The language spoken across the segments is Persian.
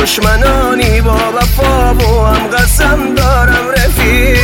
دشمنانی با وفا و هم قسم دارم رفیق.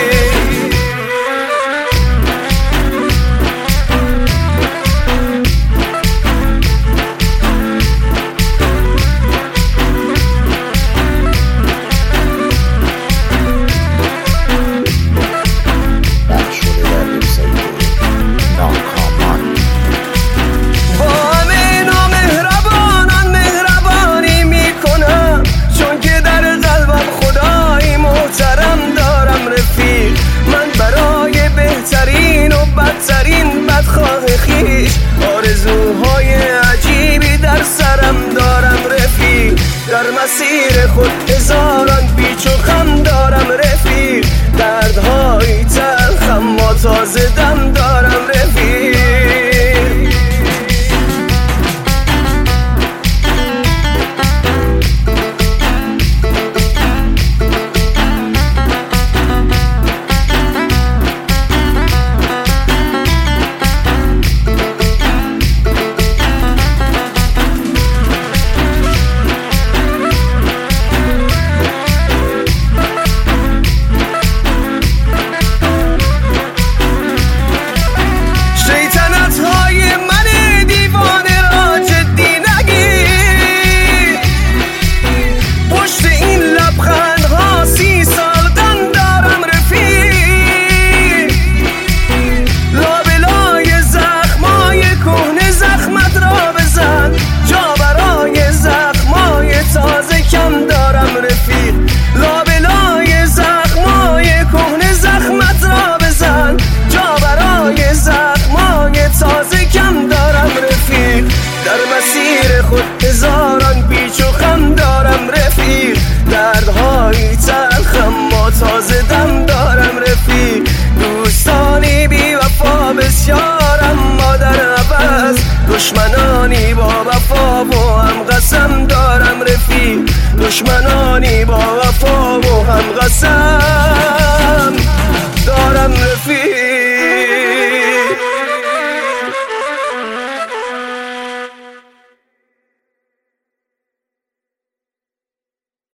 بدترین بدخواه خیش آرزوهای عجیبی در سرم دارم رفیق. در مسیر خود هزاران پیچ و خم دارم رفیق. دردهای تلخم ما تازه دم دارم رفیق. هزاران پیچ و خم دارم رفیق. دردهای تلخم ما تازه دم دارم رفیق. دوستانی بی وفا بسیارم ما در عوض. دشمنانی با وفا و هم قسم دارم رفیق. دشمنانی با وفا و هم قسم